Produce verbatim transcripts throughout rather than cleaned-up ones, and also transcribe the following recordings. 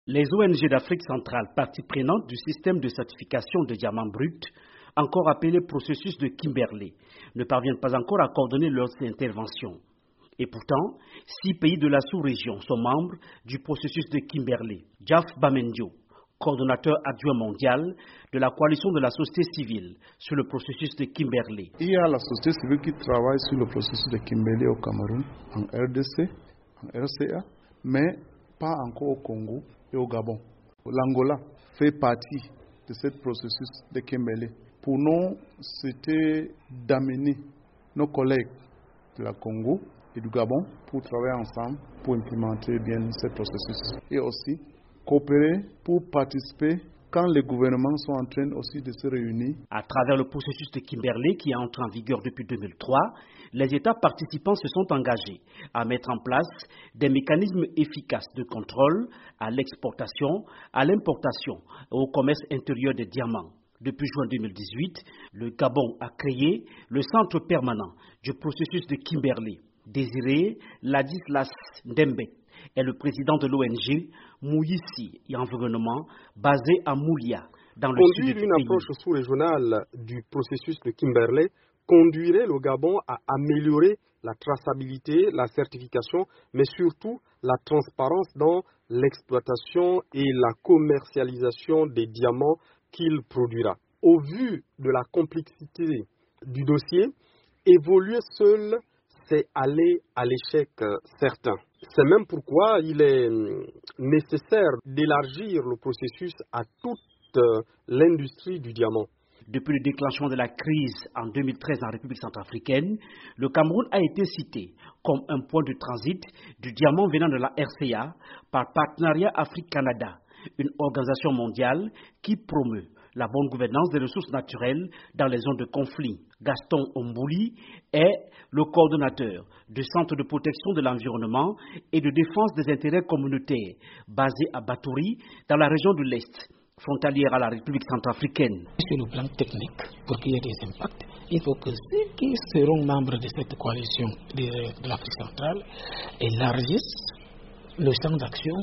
Les O N G d'Afrique centrale, partie prenante du système de certification de diamants bruts, encore appelé processus de Kimberley, ne parviennent pas encore à coordonner leurs interventions. Et pourtant, six pays de la sous-région sont membres du processus de Kimberley. Jaf Bamendio, coordonnateur adjoint mondial de la coalition de la société civile sur le processus de Kimberley. Il y a la société civile qui travaille sur le processus de Kimberley au Cameroun, en R D C, en R C A, mais pas encore au Congo et au Gabon. L'Angola fait partie de ce processus de Kimberley. Pour nous, c'était d'amener nos collègues de la Congo et du Gabon pour travailler ensemble, pour implémenter bien ce processus. Et aussi coopérer pour participer quand les gouvernements sont en train aussi de se réunir. À travers le processus de Kimberley qui est entré en vigueur depuis deux mille trois, les États participants se sont engagés à mettre en place des mécanismes efficaces de contrôle à l'exportation, à l'importation et au commerce intérieur des diamants. Depuis juin deux mille dix-huit, le Gabon a créé le centre permanent du processus de Kimberley. Désiré Ladislas Ndembe est le président de l'O N G Mouissi et Environnement basé à Moulia, dans le sud du pays. Conduire une approche sous-régionale du processus de Kimberley conduirait le Gabon à améliorer la traçabilité, la certification, mais surtout la transparence dans l'exploitation et la commercialisation des diamants qu'il produira. Au vu de la complexité du dossier, évoluer seul, c'est aller à l'échec certain. C'est même pourquoi il est nécessaire d'élargir le processus à toute l'industrie du diamant. Depuis le déclenchement de la crise en deux mille treize en République centrafricaine, le Cameroun a été cité comme un point de transit du diamant venant de la R C A par Partenariat Afrique-Canada, une organisation mondiale qui promeut la bonne gouvernance des ressources naturelles dans les zones de conflit. Gaston Ombouli est le coordonnateur du Centre de protection de l'environnement et de défense des intérêts communautaires basé à Batouri, dans la région de l'Est, frontalière à la République centrafricaine. Sur le plan technique, pour qu'il y ait des impacts, il faut que ceux qui seront membres de cette coalition de, de l'Afrique centrale élargissent le champ d'action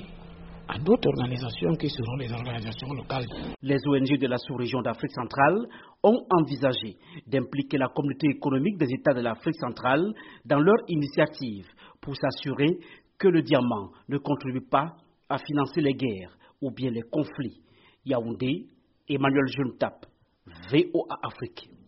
à d'autres organisations qui seront les organisations locales. Les O N G de la sous-région d'Afrique centrale ont envisagé d'impliquer la communauté économique des États de l'Afrique centrale dans leur initiative pour s'assurer que le diamant ne contribue pas à financer les guerres ou bien les conflits. Yaoundé, Emmanuel Juntap, V O A Afrique.